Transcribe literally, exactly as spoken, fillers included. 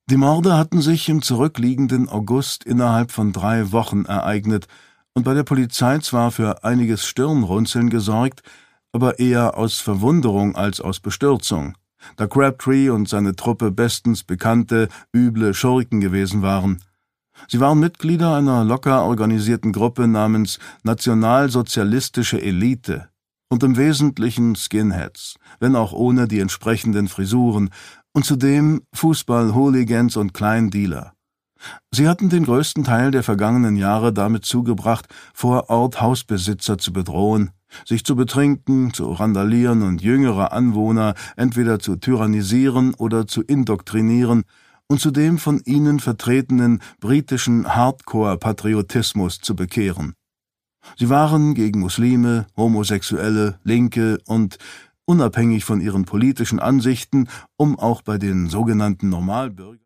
Die Morde hatten sich im zurückliegenden August innerhalb von drei Wochen ereignet und bei der Polizei zwar für einiges Stirnrunzeln gesorgt, aber eher aus Verwunderung als aus Bestürzung, da Crabtree und seine Truppe bestens bekannte, üble Schurken gewesen waren. Sie waren Mitglieder einer locker organisierten Gruppe namens Nationalsozialistische Elite und im Wesentlichen Skinheads, wenn auch ohne die entsprechenden Frisuren, und zudem Fußball-Hooligans und Kleindealer. Sie hatten den größten Teil der vergangenen Jahre damit zugebracht, vor Ort Hausbesitzer zu bedrohen, sich zu betrinken, zu randalieren und jüngere Anwohner entweder zu tyrannisieren oder zu indoktrinieren und zu dem von ihnen vertretenen britischen Hardcore-Patriotismus zu bekehren. Sie waren gegen Muslime, Homosexuelle, Linke und, unabhängig von ihren politischen Ansichten, um auch bei den sogenannten Normalbürgern